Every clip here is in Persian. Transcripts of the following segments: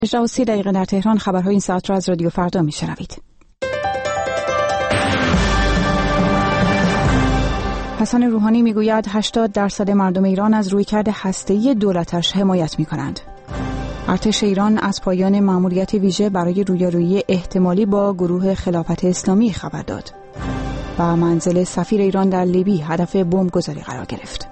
18:30 در تهران. خبرهای این ساعت را از رادیو فردا میشنوید. حسن روحانی میگوید 80% مردم ایران از رویکرد هسته‌ای دولتش حمایت میکنند. ارتش ایران از پایان مأموریت ویژه برای رویارویی احتمالی با گروه خلافت اسلامی خبر داد و منزل سفیر ایران در لیبی هدف بمبگذاری قرار گرفت.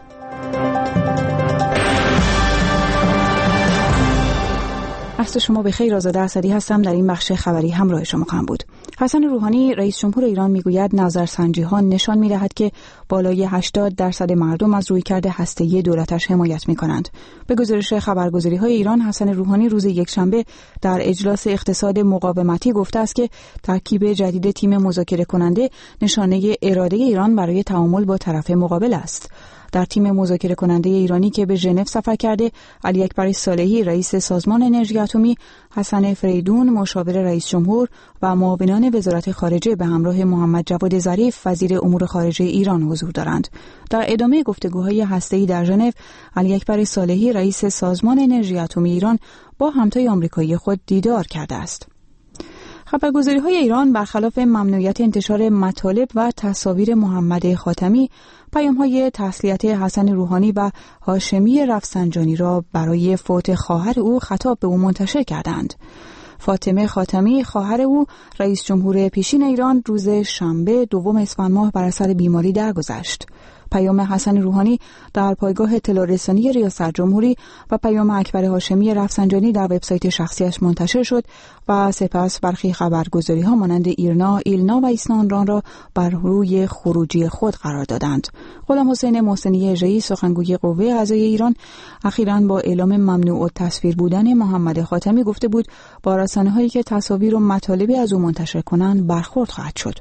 عصر شما بخیر. آزاده اسدی هستم. در این بخش خبری همراه شما خواهم بود. حسن روحانی رئیس جمهور ایران میگوید نظرسنجی‌ها نشان می‌دهد که بالای 80% مردم از رویکرد هسته‌ای دولتش حمایت می‌کنند. به گزارش خبرگزاری‌های ایران، حسن روحانی روز یکشنبه در اجلاس اقتصاد مقاومتی گفته است که ترکیب جدید تیم مذاکره کننده نشانه اراده ایران برای تعامل با طرف مقابل است. در تیم مذاکره کننده ایرانی که به ژنو سفر کرده، علی اکبر صالحی رئیس سازمان انرژی اتمی، حسن فریدون مشاور رئیس جمهور و معاونان وزارت خارجه به همراه محمد جواد ظریف وزیر امور خارجه ایران حضور دارند. در ادامه گفتگوهای هسته‌ای در ژنو، علی اکبر صالحی رئیس سازمان انرژی اتمی ایران با همتای آمریکایی خود دیدار کرده است. خبرگزاری‌های ایران برخلاف ممنوعیت انتشار مطالب و تصاویر محمد خاتمی، پیام‌های تسلیت حسن روحانی و هاشمی رفسنجانی را برای فوت خواهر او خطاب به او منتشر کردند. فاطمه خاتمی خواهر او رئیس جمهور پیشین ایران روز شنبه 2 اسفند ماه بر اثر بیماری درگذشت. پیام حسن روحانی در پایگاه اطلاع رسانی ریاست جمهوری و پیام اکبر هاشمی رفسنجانی در وبسایت شخصیش منتشر شد و سپس برخی خبرگزاری‌ها مانند ایلنا و ایسنا را بر روی خروجی خود قرار دادند. غلام حسین محسنی اژه‌ای سخنگوی قوه قضاییه ایران اخیراً با اعلام ممنوع التصویر بودن محمد خاتمی گفته بود با رسانه‌هایی که تصاویر و مطالبی از او منتشر کنند برخورد خواهد شد.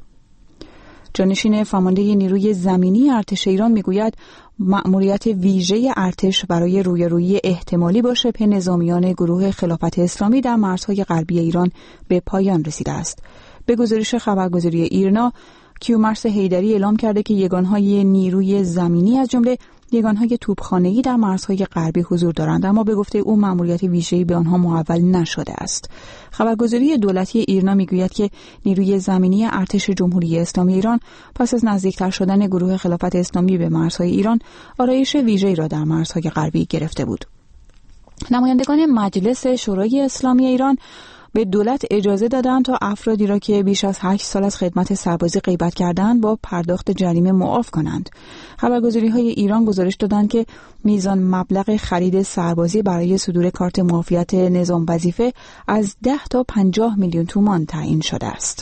جانشین فرمانده نیروی زمینی ارتش ایران میگوید مأموریت ویژه ارتش برای رویارویی احتمالی با شبه نظامیان گروه خلافت اسلامی در مرزهای غربی ایران به پایان رسیده است. به گزارش خبرگزاری ایرنا، کیومرث حیدری اعلام کرده که یگانهای نیروی زمینی از جمله یگانهای توپخانه‌ای در مرزهای غربی حضور دارند، اما به گفته او مأموریت ویژه‌ای به آنها محول نشده است. خبرگزاری دولتی ایرنا میگوید که نیروی زمینی ارتش جمهوری اسلامی ایران پس از نزدیکتر شدن گروه خلافت اسلامی به مرزهای ایران آرایش ویژه‌ای را در مرزهای غربی گرفته بود. نمایندگان مجلس شورای اسلامی ایران به دولت اجازه دادند تا افرادی را که بیش از 8 سال از خدمت سربازی غیبت کردند با پرداخت جریمه معاف کنند. خبرگزاری‌های ایران گزارش دادند که میزان مبلغ خرید سربازی برای صدور کارت معافیت نظام وظیفه از 10 تا 50 میلیون تومان تعیین شده است.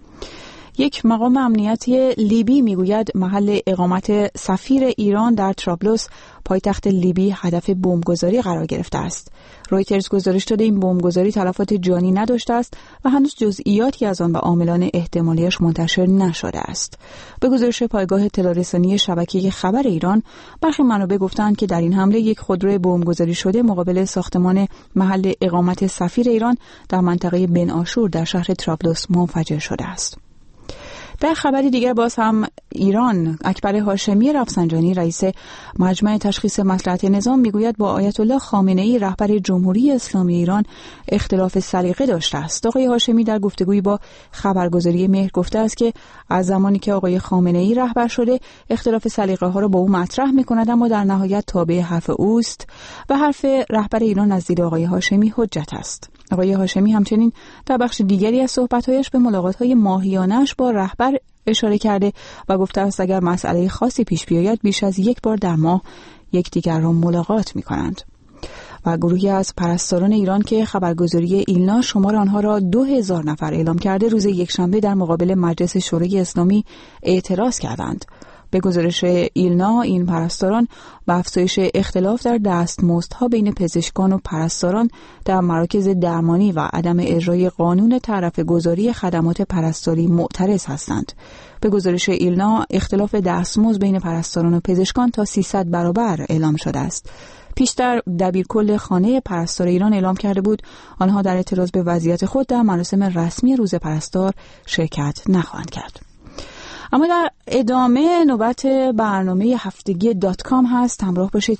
یک مقام امنیتی لیبی میگوید محل اقامت سفیر ایران در طرابلس پایتخت لیبی هدف بمبگذاری قرار گرفته است. رویترز گزارش داده این بمبگذاری تلفات جانی نداشته است و هنوز جزئیاتی از آن و عاملان احتمالیش منتشر نشده است. به گزارش پایگاه اطلاع رسانی شبکه خبر ایران، برخی منابع گفتند که در این حمله یک خودرو بمبگذاری شده مقابل ساختمان محل اقامت سفیر ایران در منطقه بن آشور در شهر طرابلس منفجر شده است. در خبری دیگر باز هم ایران، اکبر هاشمی رفسنجانی رئیس مجمع تشخیص مصلحت نظام میگوید با آیت الله خامنه‌ای رهبر جمهوری اسلامی ایران اختلاف سلیقه داشته است. آقای هاشمی در گفتگویی با خبرگزاری مهر گفته است که از زمانی که آقای خامنه‌ای رهبر شده اختلاف سلیقه ها را با او مطرح می‌کند، اما در نهایت تابع حرف اوست و حرف رهبر ایران از دید آقای هاشمی حجت است. آقای هاشمی همچنین در بخش دیگری از صحبت‌هایش به ملاقات‌های ماهیانه‌اش با رهبر اشاره کرده و گفته است اگر مسئله خاصی پیش بیاید بیش از یک بار در ماه یکدیگر را ملاقات می‌کنند. و گروهی از پرستاران ایران که خبرگزاری ایلنا شمار آنها را 2000 نفر اعلام کرده، روز یکشنبه در مقابل مجلس شورای اسلامی اعتراض کردند. به گزارش ایلنا، این پرستاران با افزایش اختلاف در دستمزدها بین پزشکان و پرستاران در مراکز درمانی و عدم اجرای قانون تعرفه گذاری خدمات پرستاری معترض هستند. به گزارش ایلنا، اختلاف دستمزد بین پرستاران و پزشکان تا 300 برابر اعلام شده است. پیشتر دبیرکل خانه پرستار ایران اعلام کرده بود آنها در اعتراض به وضعیت خود در مراسم رسمی روز پرستار شرکت نخواهند کرد. اما در ادامه نوبت برنامه هفتگی .com هست. همراه باشید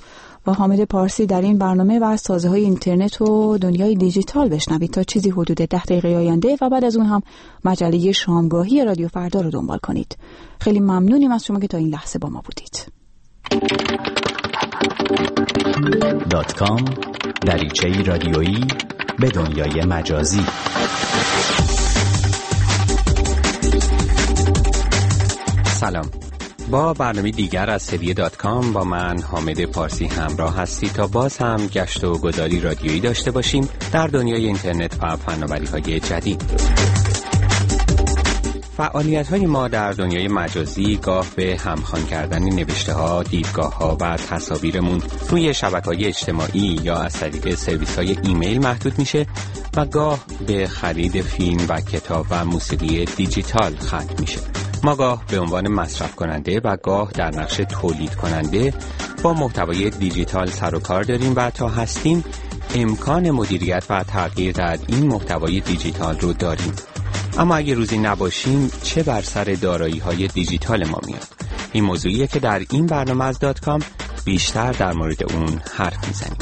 با حامد پارسی در این برنامه و از تازه‌های اینترنت و دنیای دیجیتال بشنوید تا چیزی حدود 10 دقیقه آینده و بعد از اون هم مجله شامگاهی رادیو فردا رو دنبال کنید. خیلی ممنونیم از شما که تا این لحظه با ما بودید. .com دریچه‌ای رادیویی به دنیای مجازی. سلام. با برنامه دیگر از سری .com با من حامد پارسی همراه هستی تا باز هم گشت و گذاری رادیویی داشته باشیم در دنیای اینترنت و فناوری‌های جدید. فعالیت‌های ما در دنیای مجازی گاه به همخوان کردن نوشته‌ها، دیدگاه‌ها و تصاویرمون روی شبکه‌های اجتماعی یا از طریق سرویس‌های ایمیل محدود میشه و گاه به خرید فیلم و کتاب و موسیقی دیجیتال ختم میشه. ما گاه به عنوان مصرف کننده و گاه در نقش تولید کننده با محتوای دیجیتال سر و کار داریم و تا هستیم امکان مدیریت و تغییر در این محتوای دیجیتال رو داریم. اما اگه روزی نباشیم چه بر سر دارایی‌های دیجیتال ما میاد؟ این موضوعیه که در این برنامه از .com بیشتر در مورد اون حرف میزنیم.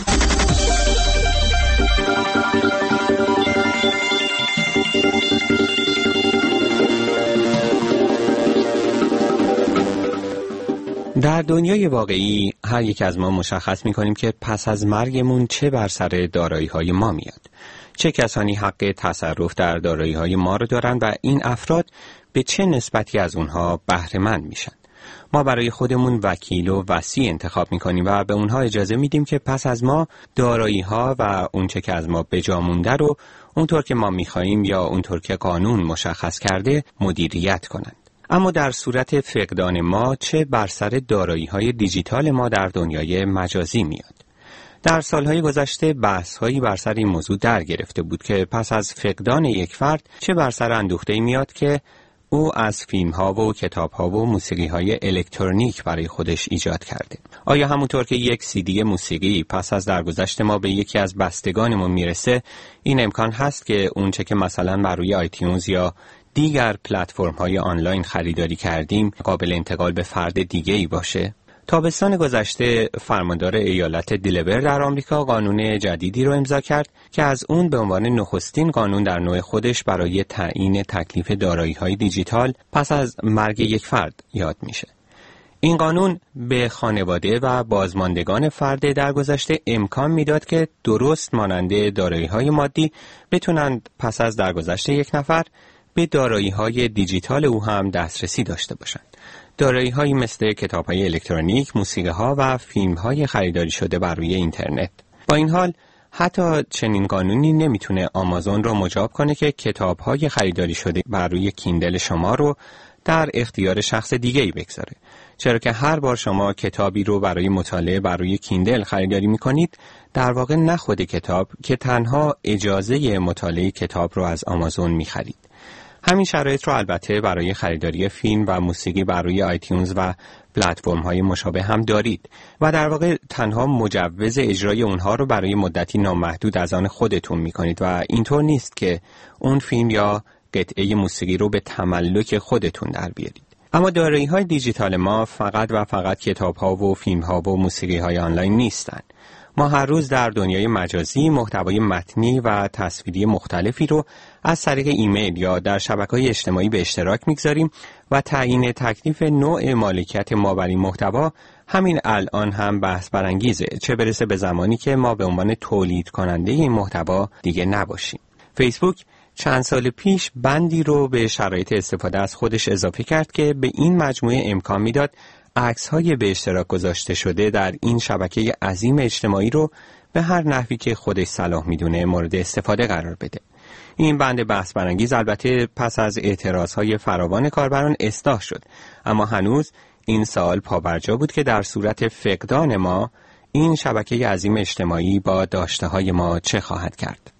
در دنیای واقعی هر یک از ما مشخص می‌کنیم که پس از مرگمون چه بر سر دارایی‌های ما میاد. چه کسانی حق تصرف در دارایی‌های ما رو دارن و این افراد به چه نسبتی از اونها بهره‌مند میشن. ما برای خودمون وکیل و وصی انتخاب می‌کنیم و به اونها اجازه میدیم که پس از ما دارایی‌ها و اونچه که از ما به جا مونده رو اونطور که ما می‌خوایم یا اونطور که قانون مشخص کرده مدیریت کنند. اما در صورت فقدان ما چه بر سر دارایی‌های دیجیتال ما در دنیای مجازی میاد؟ در سالهای گذشته بحث‌هایی بر سر این موضوع در گرفته بود که پس از فقدان یک فرد چه بر سر اندوخته‌ای میاد که او از فیلم‌ها و کتاب‌ها و موسیقی‌های الکترونیک برای خودش ایجاد کرده. آیا همونطور که یک CD موسیقی پس از درگذشت ما به یکی از بستگانمون میرسه، این امکان هست که اونچه که مثلا بر روی آیتیونز یا دیگر پلتفرم‌های آنلاین خریداری کردیم قابل انتقال به فرد دیگه‌ای باشه؟ تابستان گذشته فرماندار ایالت دلور در آمریکا قانون جدیدی رو امضا کرد که از اون به عنوان نخستین قانون در نوع خودش برای تعیین تکلیف دارایی‌های دیجیتال پس از مرگ یک فرد یاد میشه. این قانون به خانواده و بازماندگان فرد درگذشته امکان میداد که درست مانند دارایی‌های مادی بتونند پس از درگذشت یک نفر به دارایی‌های دیجیتال او هم دسترسی داشته باشند. دارایی‌هایی مثل کتاب‌های الکترونیک، موسیقی‌ها و فیلم‌های خریداری شده بر روی اینترنت. با این حال حتی چنین قانونی نمیتونه آمازون رو مجاب کنه که کتاب‌های خریداری شده بر روی کیندل شما رو در اختیار شخص دیگه‌ای بگذاره. چرا که هر بار شما کتابی رو برای مطالعه بر روی کیندل خریداری می‌کنید، در واقع نه خود کتاب که تنها اجازه مطالعه کتاب رو از آمازون می‌خرید. همین شرایط رو البته برای خریداری فیلم و موسیقی بر روی آیتیونز و پلتفرم‌های مشابه هم دارید و در واقع تنها مجوز اجرای اونها رو برای مدتی نامحدود از آن خودتون می‌کنید و اینطور نیست که اون فیلم یا قطعه موسیقی رو به تملک خودتون در بیارید. اما دارایی‌های دیجیتال ما فقط و فقط کتاب‌ها و فیلم‌ها و موسیقی‌های آنلاین نیستند. ما هر روز در دنیای مجازی محتوای متنی و تصویری مختلفی رو از طریق ایمیل یا در شبکه‌های اجتماعی به اشتراک می‌گذاریم و تعیین تکلیف نوع مالکیت ما بر این محتوا همین الان هم بحث برانگیزه، چه برسه به زمانی که ما به عنوان تولید کننده این محتوا دیگه نباشیم. فیسبوک چند سال پیش بندی رو به شرایط استفاده از خودش اضافه کرد که به این مجموعه امکان میداد عکس‌های به اشتراک گذاشته شده در این شبکه عظیم اجتماعی رو به هر نحوی که خودش صلاح میدونه مورد استفاده قرار بده. این بند بحث برانگیز البته پس از اعتراضهای فراوان کاربران اصلاح شد، اما هنوز این سوال پابرجا بود که در صورت فقدان ما این شبکه عظیم اجتماعی با داشته‌های ما چه خواهد کرد.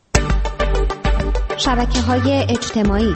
شبکه‌های اجتماعی.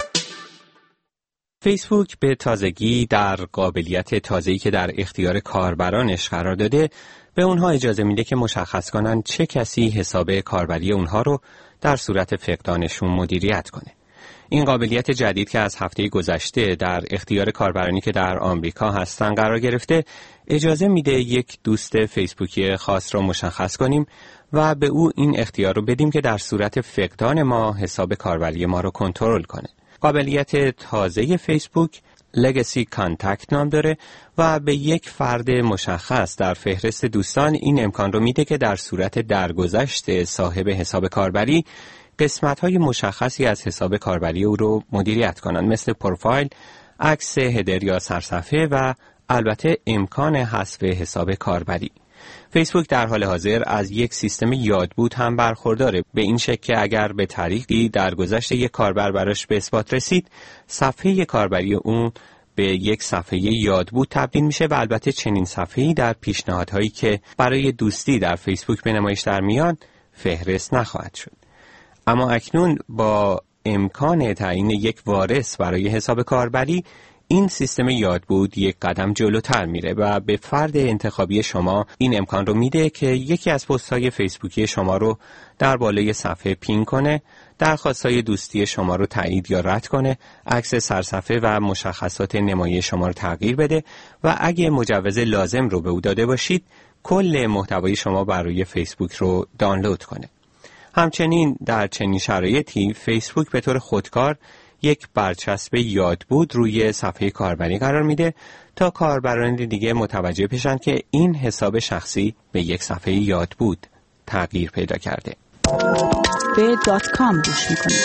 فیسبوک به تازگی در قابلیت تازه‌ای که در اختیار کاربرانش قرار داده به اونها اجازه میده که مشخص کنن چه کسی حساب کاربری اونها رو در صورت فقدانشون مدیریت کنه. این قابلیت جدید که از هفته گذشته در اختیار کاربرانی که در آمریکا هستن قرار گرفته، اجازه میده یک دوست فیسبوکی خاص را مشخص کنیم و به او این اختیار رو بدیم که در صورت فقدان ما حساب کاربری ما رو کنترل کنه. قابلیت تازه فیسبوک Legacy Contact نام داره و به یک فرد مشخص در فهرست دوستان این امکان رو میده که در صورت درگذشت صاحب حساب کاربری قسمت‌های مشخصی از حساب کاربری او رو مدیریت کنن، مثل پروفایل، عکس هدر یا سرصفحه و البته امکان حذف حساب کاربری. فیسبوک در حال حاضر از یک سیستم یادبود هم برخورداره، به این شکل که اگر به طریقی درگذشت یک کاربر براش به اثبات رسید، صفحه کاربری اون به یک صفحه یادبود تبدیل میشه و البته چنین صفحه‌ای در پیشنهادهایی که برای دوستی در فیسبوک به نمایش در میان فهرست نخواهد شد. اما اکنون با امکان تعیین یک وارث برای حساب کاربری، این سیستم یادبود یک قدم جلوتر میره و به فرد انتخابی شما این امکان رو میده که یکی از پست‌های فیسبوکی شما رو در بالای صفحه پین کنه، درخواست‌های دوستی شما رو تایید یا رد کنه، عکس سرصفحه و مشخصات نمایی شما رو تغییر بده و اگه مجوز لازم رو به او داده باشید، کل محتوای شما برای فیسبوک رو دانلود کنه. همچنین در چنین شرایطی فیسبوک به طور خودکار یک برچسب یادبود روی صفحه کاربری قرار میده تا کاربران دیگه متوجه بشن که این حساب شخصی به یک صفحه یادبود تغییر پیدا کرده. به .com گوش میکنید.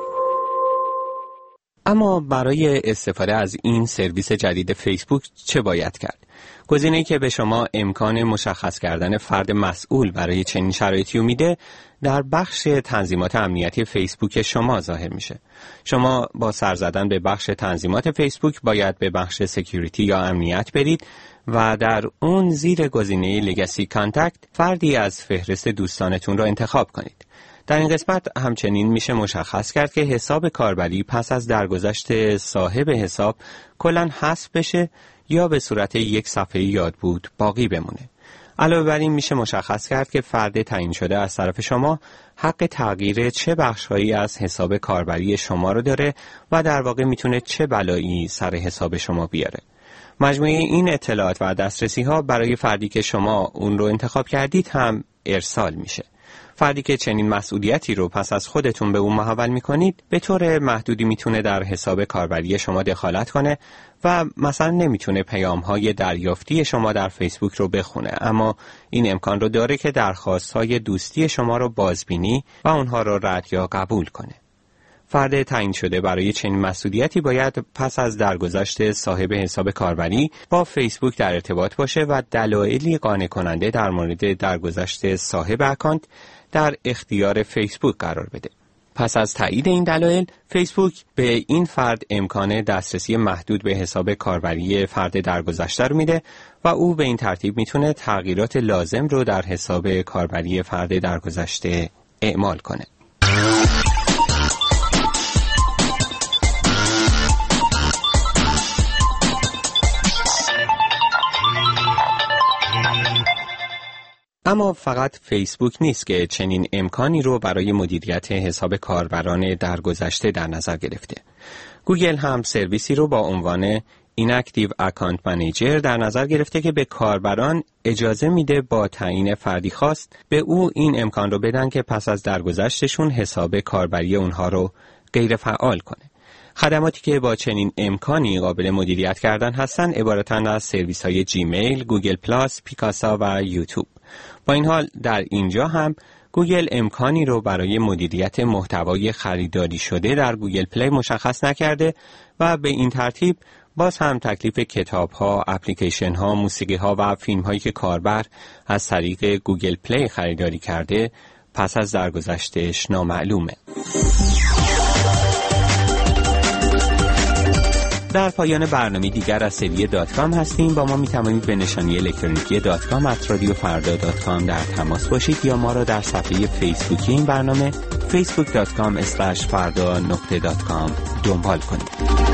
اما برای استفاده از این سرویس جدید فیسبوک چه باید کرد؟ گزینه‌ای که به شما امکان مشخص کردن فرد مسئول برای چنین شرایطی رو میده در بخش تنظیمات امنیتی فیسبوک شما ظاهر میشه. شما با سر زدن به بخش تنظیمات فیسبوک باید به بخش سکیوریتی یا امنیت برید و در اون زیر گزینه Legacy Contact فردی از فهرست دوستانتون رو انتخاب کنید. در این قسمت همچنین میشه مشخص کرد که حساب کاربری پس از درگذشت صاحب حساب کلاً حذف بشه یا به صورت یک صفحه یادبود باقی بمونه. علاوه بر این میشه مشخص کرد که فرد تعیین شده از طرف شما حق تغییر چه بخش‌هایی از حساب کاربری شما رو داره و در واقع میتونه چه بلایی سر حساب شما بیاره. مجموعه این اطلاعات و دسترسی‌ها برای فردی که شما اون رو انتخاب کردید هم ارسال میشه. فردی که چنین مسئولیتی رو پس از خودتون به اون محول میکنید به طور محدودی میتونه در حساب کاربری شما دخالت کنه و مثلا نمیتونه پیام‌های دریافتی شما در فیسبوک رو بخونه، اما این امکان رو داره که درخواست‌های دوستی شما رو بازبینی و اونها رو رد یا قبول کنه. فرد تعیین شده برای چنین مسئولیتی باید پس از درگذشت صاحب حساب کاربری با فیسبوک در ارتباط باشه و دلایلی قانع کننده در مورد درگذشت صاحب اکانت در اختیار فیسبوک قرار بده. پس از تایید این دلایل، فیسبوک به این فرد امکان دسترسی محدود به حساب کاربری فرد درگذشته رو میده و او به این ترتیب میتونه تغییرات لازم رو در حساب کاربری فرد درگذشته اعمال کنه. اما فقط فیسبوک نیست که چنین امکانی رو برای مدیریت حساب کاربران درگذشته در نظر گرفته. گوگل هم سرویسی رو با عنوان Inactive Account Manager در نظر گرفته که به کاربران اجازه میده با تعیین فردی خاص به او این امکان رو بدن که پس از درگذشتشون حساب کاربری اونها رو غیر فعال کنه. خدماتی که با چنین امکانی قابل مدیریت کردن هستن عبارتند از سرویس‌های جیمیل، گوگل پلاس، پیکاسا و یوتیوب. با این حال در اینجا هم گوگل امکانی رو برای مدیریت محتوای خریداری شده در گوگل پلی مشخص نکرده و به این ترتیب باز هم تکلیف کتاب‌ها، اپلیکیشن‌ها، موسیقی‌ها و فیلم‌هایی که کاربر از طریق گوگل پلی خریداری کرده پس از درگذشتش نامعلومه. در پایان برنامه دیگر از سری .com هستیم. با ما میتوانید به نشانی الکترونیکی .com@radiofarda.com در تماس باشید یا ما را در صفحه فیسبوکی این برنامه facebook.com/farda.com دنبال کنید.